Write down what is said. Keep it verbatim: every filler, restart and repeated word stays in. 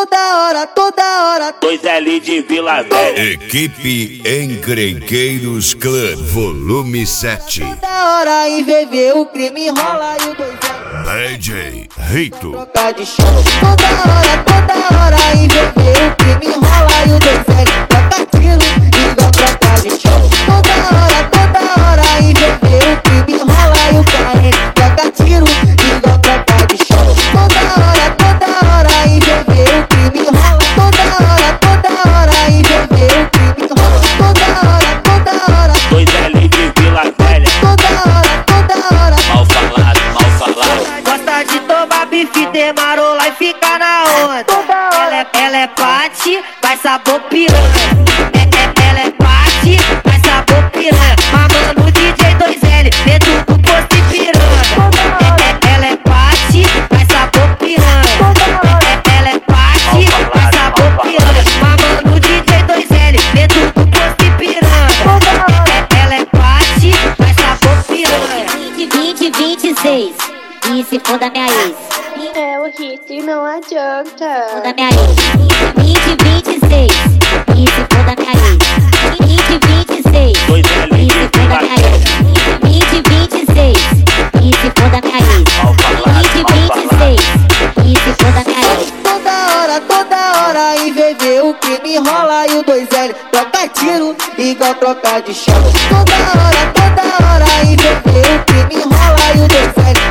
toda hora, toda hora. dois L de Vila Velha. Equipe Encrenqueiros Clã, volume sete. Toda hora em V V o crime rola e o dois L D J Rito. troca de chão. Toda hora, toda hora em V V o crime rola e o dois L troca tiro igual troca de chão. Toda hora, toda hora em V V o crime rola e o K N troca tiro igual troca de chão. Toda hora, toda hora em V V o crime rola. Toda hora, toda hora em V V o crime rola. Toda hora, toda hora. dois L de Vila Velha. Toda hora, toda hora. Mal falado, mal falado. Gosta de tomar bife, ter marola e fica na onda. Ela é, ela é pate, vai sabor piranha. É, é, ela é pate, vai sabor piranha. Mamando o D J dois L, dentro do posto e piranha. É, é, ela é pate, vai sabor piranha. É, é, ela é pate, vai sabor piranha. Mamando o D J dois L, dentro do posto e piranha. É, é, ela é pate, vai sabor piranha. vinte, vinte e seis. E se for da minha ex? É o hit, não adianta. Da minha ex. vinte, vinte e seis. E se for da minha ex? vinte, vinte e seis. dois L E de se for da Vila minha Velha. ex? vinte, vinte e seis. E se for da minha ex? Mal falado, vinte, mal vinte e seis. E se for da minha ex? Toda hora, toda hora em V V o crime rola e o dois L troca tiro igual troca de chão. Toda hora, toda hora em V V o crime rola e o dois L